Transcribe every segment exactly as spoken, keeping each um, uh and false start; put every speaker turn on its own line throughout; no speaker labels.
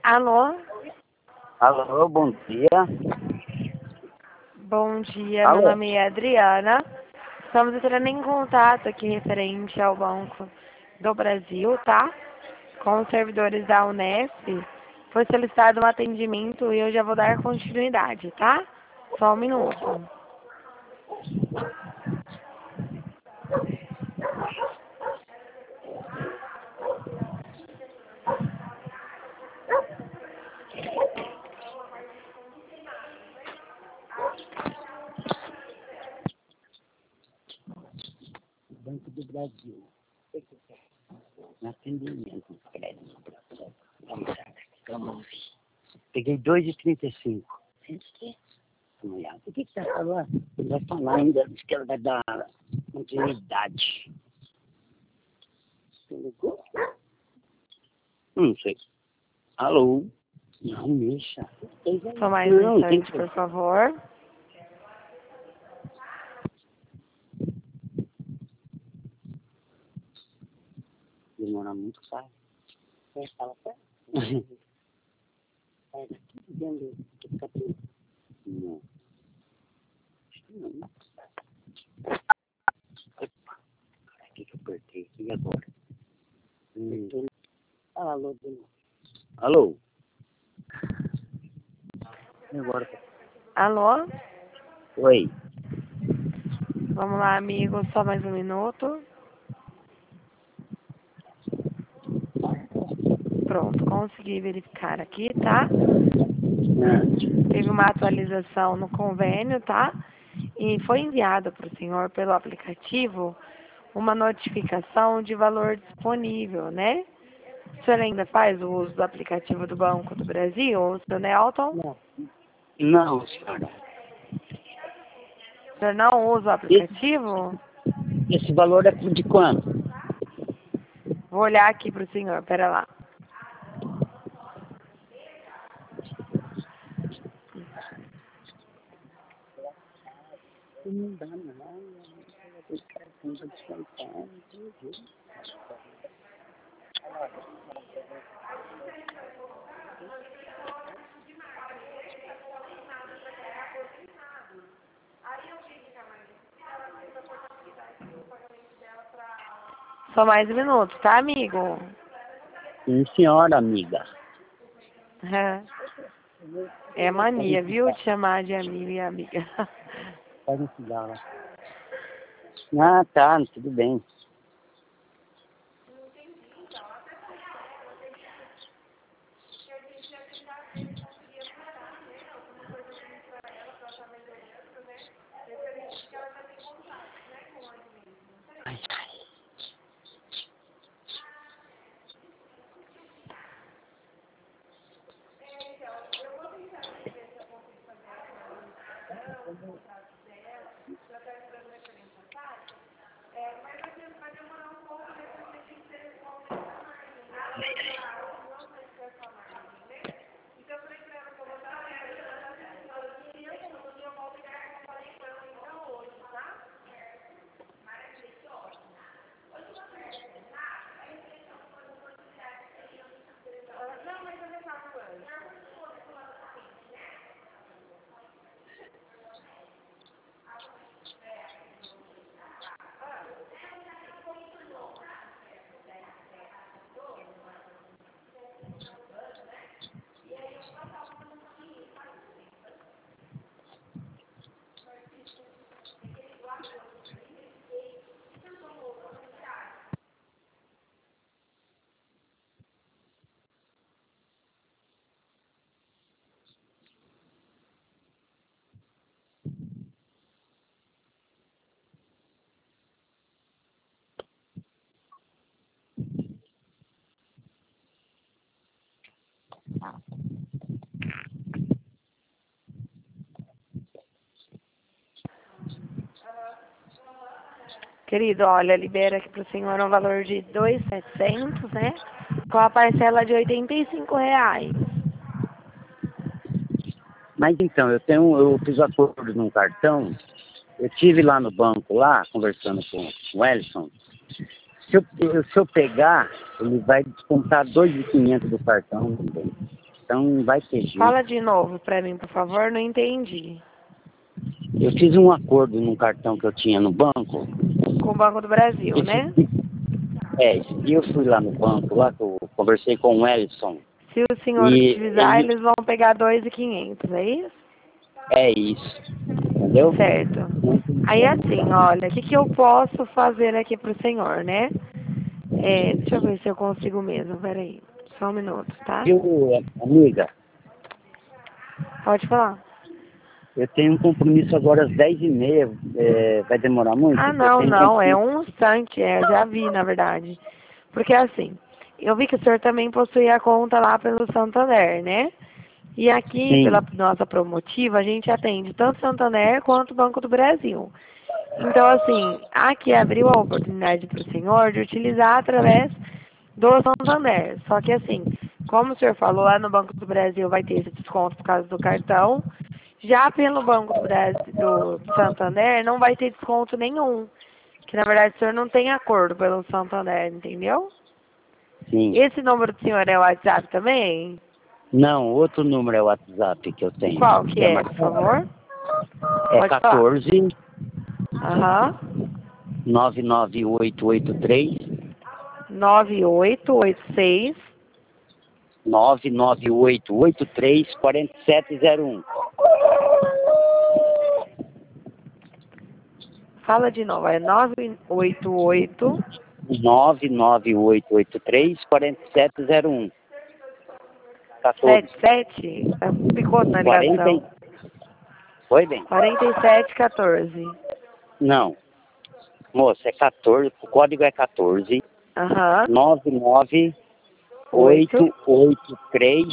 Alô?
Alô, bom dia.
Bom dia,
Alô?
meu nome é Adriana. Estamos entrando em contato aqui referente ao Banco do Brasil, tá? Com os servidores da Unesp. Foi solicitado um atendimento e eu já vou dar continuidade, tá? Só um minuto.
Banco do Brasil. No atendimento, crédito. Vamos lá, vamos ver. Peguei dois e trinta e cinco. Vamos olhar. O que que tá falando? Ele vai falar ainda, diz que ela vai dar continuidade. Você ligou? Não sei. Alô? Não mexa.
Só mais um
Não, tem
instante,
que...
por favor.
Demora muito, pai. Você fala certo? Sai daqui dentro do capítulo. Não. Não. Opa. O que que eu apertei? E agora? Hum. Alô, de novo. Alô? E agora?
Alô?
Oi.
Vamos lá, amigo. Só mais um minuto. Pronto, consegui verificar aqui, tá? Teve uma atualização no convênio, tá? E foi enviado para o senhor pelo aplicativo uma notificação de valor disponível, né? O senhor ainda faz o uso do aplicativo do Banco do Brasil, o seu Nelton?
Não. Não, senhora.
O senhor não usa o aplicativo?
Esse valor é de quanto?
Vou olhar aqui para o senhor, pera lá.
Não dá, não. Esse cartão tá descontando.
Só mais um minuto, tá, amigo?
Sim, senhora, amiga.
É mania, viu? De chamar de amigo e amiga.
Pode me dar lá. Ah, tá, tudo bem. Ai, ai.
Querido, olha, libera aqui para o senhor um valor de dois mil e setecentos, né? Com a parcela de oitenta e cinco reais.
Mas então, eu tenho, eu fiz acordo num cartão. Eu tive lá no banco, lá, conversando com o Ellison. Se eu, se eu pegar, ele vai descontar dois mil e quinhentos do cartão também. Então vai ter jeito.
Fala de novo pra mim, por favor, não entendi.
Eu fiz um acordo num cartão que eu tinha no banco.
Com o Banco do Brasil,
Esse,
né?
É, esse dia eu fui lá no banco, lá que eu conversei com o Ellison.
Se o senhor
E
utilizar,
ele...
eles vão pegar dois mil e quinhentos, é isso?
É isso, entendeu?
Certo. Aí assim, olha, o que, que eu posso fazer aqui pro senhor, né? É, deixa eu ver se eu consigo mesmo, peraí. Só um minuto, tá?
Viu, amiga?
Pode falar.
Eu tenho um compromisso agora às dez e meia. É, vai demorar muito?
Ah,
Eu
não,
tenho
não, é
compromisso.
um instante, é, eu já vi, na verdade. Porque assim, eu vi que o senhor também possui a conta lá pelo Santander, né? E aqui,
Sim.
pela nossa promotiva, a gente atende tanto Santander quanto o Banco do Brasil. Então, assim, aqui abriu a oportunidade para o senhor de utilizar através do Santander. Só que, assim, como o senhor falou, lá no Banco do Brasil vai ter esse desconto por causa do cartão. Já pelo Banco do Brasil, do Santander, não vai ter desconto nenhum. Que, na verdade, o senhor não tem acordo pelo Santander, entendeu?
Sim.
Esse número do senhor é o WhatsApp também?
Não, outro número é o WhatsApp que eu tenho.
Qual que
Quer
é, por
marcar?
favor?
É
Pode falar.
quatorze,
Aham.
nove nove oito oito três,
nove oito oito seis.
nove nove oito oito três, quatro sete zero um.
Fala de novo, é nove oito oito.
nove nove oito oito três, quatro sete zero um. quatorze.
sete sete. Picou na
quarenta.
ligação.
Foi bem?
quarenta e sete quatorze.
Não. Moça, é quatorze. O código é quatorze.
Aham.
nove nove
oito.
oito oito três,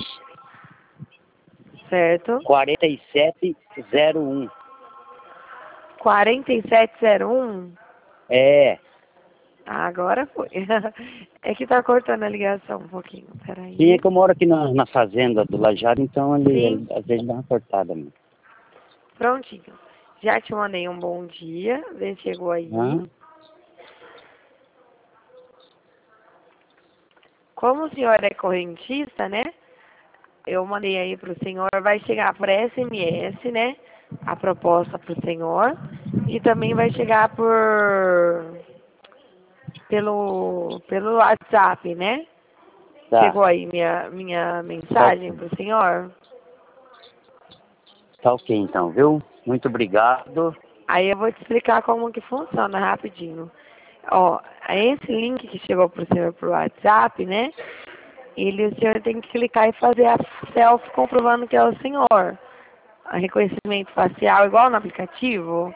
Certo.
quatro sete zero um.
quarenta e sete zero um.
É.
Ah, agora foi. É que tá cortando a ligação um pouquinho.
Sim, é
Peraí.
que eu moro aqui na, na fazenda do Lajado, então ele,
Sim.
ele às vezes dá uma cortada. Né?
Prontinho. Já te mandei um bom dia. Vê se chegou aí.
Hã?
Como o senhor é correntista, né? Eu mandei aí pro senhor, vai chegar por S M S, né? A proposta pro senhor. E também vai chegar por pelo pelo WhatsApp, né?
Tá.
Chegou aí minha minha mensagem pro senhor.
Tá ok então, viu? Muito obrigado.
Aí eu vou te explicar como que funciona rapidinho. Ó, esse link que chegou pro senhor pro WhatsApp, né? Ele, o senhor tem que clicar e fazer a selfie comprovando que é o senhor. A reconhecimento facial igual no aplicativo.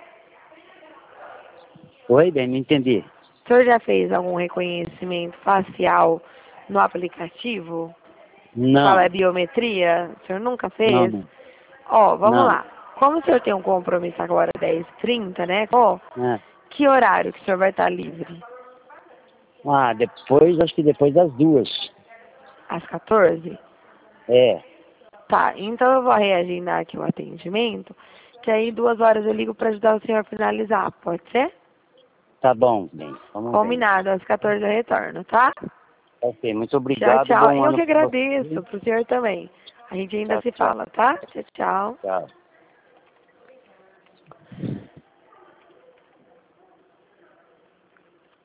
Oi, bem, não entendi.
O senhor já fez algum reconhecimento facial no aplicativo?
Não.
Fala é biometria? O senhor nunca fez?
Não, não.
Ó, vamos
Não.
lá. Como o senhor tem um compromisso agora dez e trinta, né? Ó,
É.
que horário que o senhor vai estar livre?
Ah, depois, acho que depois das duas.
Às quatorze?
É.
Tá, então eu vou reagendar aqui o atendimento, que aí duas horas eu ligo para ajudar o senhor a finalizar, pode ser?
Tá bom, bem. Vamos ver.
Combinado, às quatorze eu retorno, tá?
Ok, muito
Tchau,
obrigado.
tchau.
Bom
Eu
ano
que
pra você.
agradeço pro senhor também. A gente ainda
Tchau,
se
tchau.
fala, tá? Tchau, tchau.
Tchau.